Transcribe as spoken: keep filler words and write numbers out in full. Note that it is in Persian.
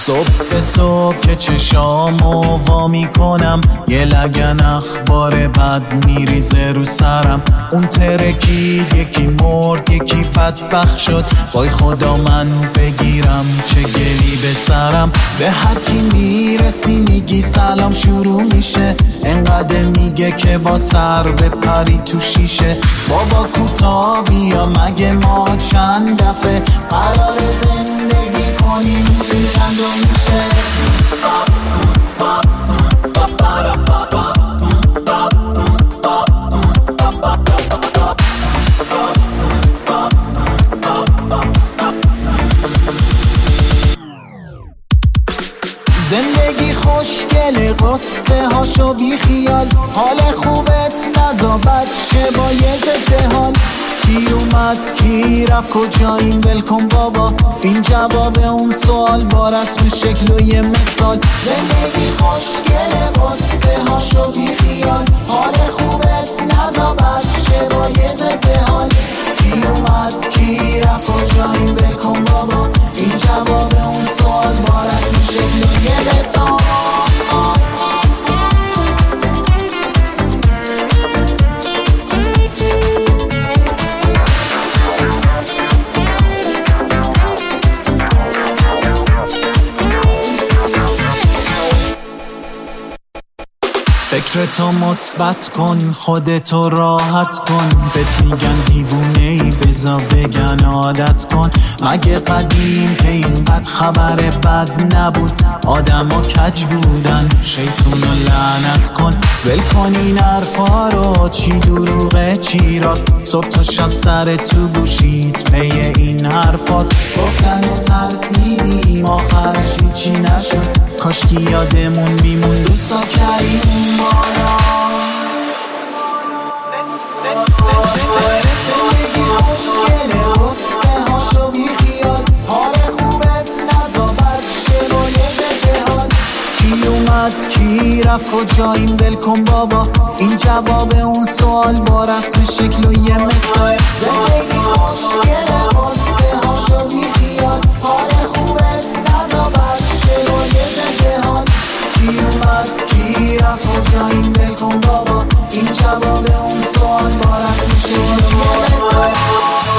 صبح به صبح که چشامو وا میکنم یه لگن اخبار بد میریزه رو سرم. اون ترکید یکی مرد یکی بدبخت شد، وای خدا من بگیرم چه گلی به سرم. به هر کی میرسی میگی سلام شروع میشه، انقدر میگه که با سر بپری تو شیشه. بابا کوتاه بیا مگه ما چند دفعه قرار زندگی کنیم این چند و میشه. زندگی خوشگله قصه هاشو بی خیال، حال خوبت نزا بچه با یه ضد حال. کی اومد کی رفت کجاییم ولکن بابا، این جواب اون سوال با رسم شکل و یه مثال. زندگی خوشگله قصه هاشو بی خیال، حال خوبت نزا بچه با یه ضد حال. کی اومد کی رفت کجاییم ولکن بابا، این جواب اون سوال با رسم شکل و یه مثال. فکرتو مثبت کن خودتو راحت کن، بهت میگن دیوونه ای بزا بگن عادت کن. مگه قدیم که اینقدر خبر بد نبود، آدما کج بودن شیطونو لعنت کن. ول کن این حرفا رو چی دروغه چی راست، صبح تا شب سر تو گوشید پی این حرفاست. گفتن و ترسیدیم آخرش هیچی نشد، کاشکی یادمون میمون دوستا کریم بالاست. زندگی خوشگله قصه هاشو بی خیال، حال خوبت نزا بچه با یه ضد حال. کی اومد کی رفت کجاییم ولکن بابا، این جواب اون سوال با رسم شکل و یه مثال. زندگی خوشگله قصه هاشو بی خیال، حال خوبت نزا بچه با یه ضد حال. کی اومد کی رفت کجاییم ولکن بابا، این جواب اون سوال با رسم شکل و یه مثال.